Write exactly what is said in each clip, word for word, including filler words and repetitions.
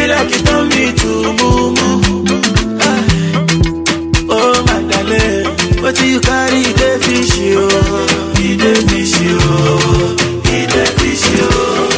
like you turn me to mumu. Ah. Oh my darling, what do you carry the fish you? The fish you, the fish you.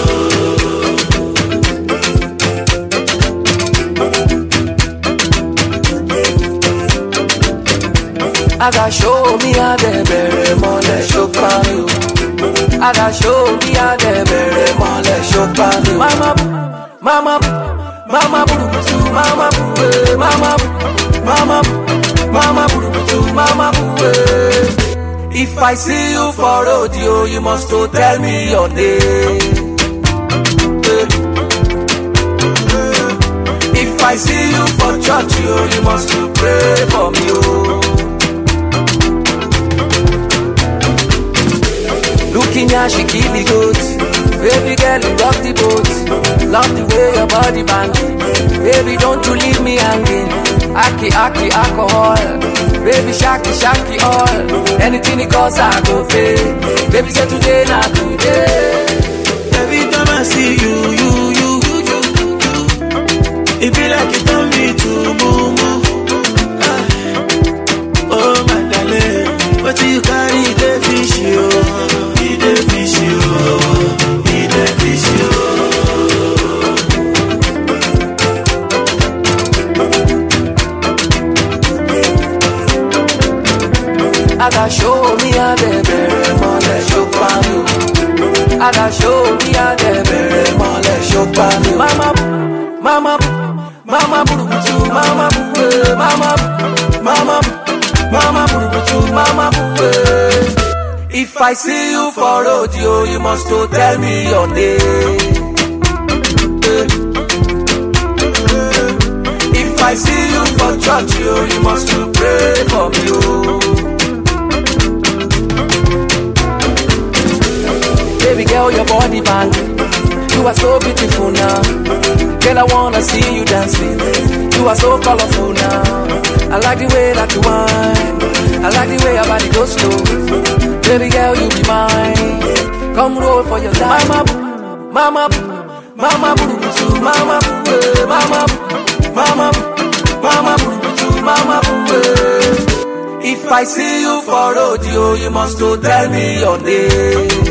I got show me how they bury mole show you. I got show me how they bury mole show you. Mama, mama, mama, burubutu, mama, buwe, mama, mama, mama, burubutu, mama, buwe. If I see you for audio, you must to tell me your name. If I see you for church, you, you must to pray for me. Oh. Looking at she kill the goat. Baby girl, you rock the boat. Love the way your body banging. Baby, don't you leave me hanging. Aki, aki, alcohol. Baby, shaki, shaki, all. Anything it costs, I go pay. Baby, say today, not today. Every time I see you, you, you, you, you, you. It be like you turn me to mumu. Ah. Oh, my darling, what do you carry the fish, you? The fish, you. The fish, you. I got show me how they bury mole show you. I got show me how they bury mole show you. Mama, mama, mama, burubutu, mama, buwe, mama, mama, mama, burubutu, mama, buwe. If I see you for audio, you must to tell me your name. If I see you for church, you, you must to pray for me. Oh. Baby girl, your body banging. You are so beautiful now. Girl, I wanna see you dancing. You are so colorful now. I like the way that you whine. I like the way your body goes slow. Baby girl, you be mine. Come roll for your time. Mama, mama, mama, burubutu, mama, buwe, mama, mama, mama, burubutu, mama, buwe. If I see you for audio, you must to tell me your name.